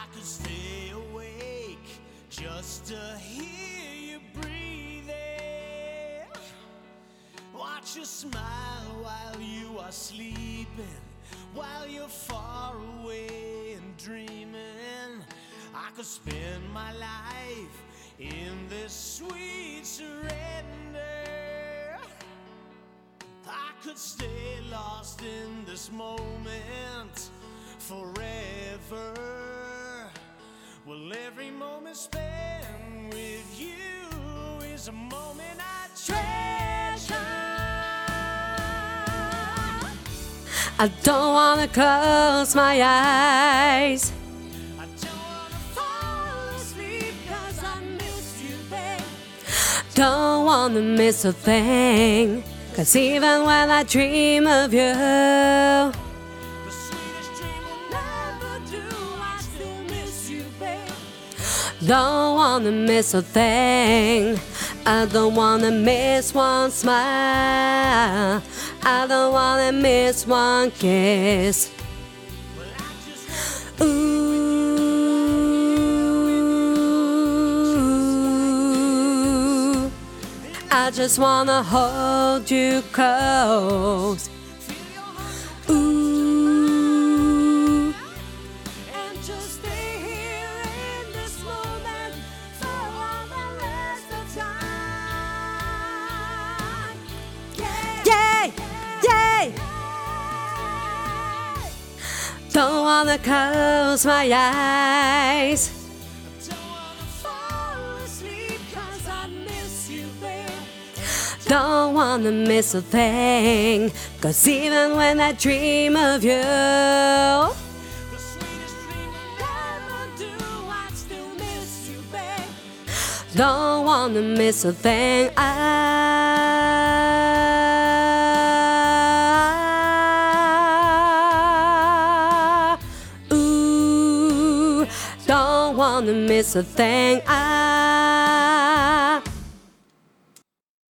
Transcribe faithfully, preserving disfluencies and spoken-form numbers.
I could stay awake just to hear you breathing. Watch you smile while you are sleeping, while you're far away and dreaming. I could spend my life in this sweet surrender. I could stay lost in this moment forever. Well, every moment spent with you is a moment I treasure. I don't wanna close my eyes. I don't wanna fall asleep 'cause I miss you, babe. Don't wanna miss a thing, 'cause even when I dream of you, The sweetest dream will never do. I still miss you, babe. don't wanna miss a thing. I don't wanna miss one smile. I don't wanna miss one kiss. Well, I just want Ooh, I just wanna hold you close. feel your heart Ooh, and just stay here in this moment for all the rest of time. Yeah. yay, yay. Don't wanna close my eyes. Don't wanna fall asleep 'cause I miss you, babe. Don't wanna miss a thing, 'cause even when I dream of you, The sweetest dream will never do. I still miss you, babe. don't wanna miss a thing. I Ooh, don't wanna miss a thing. I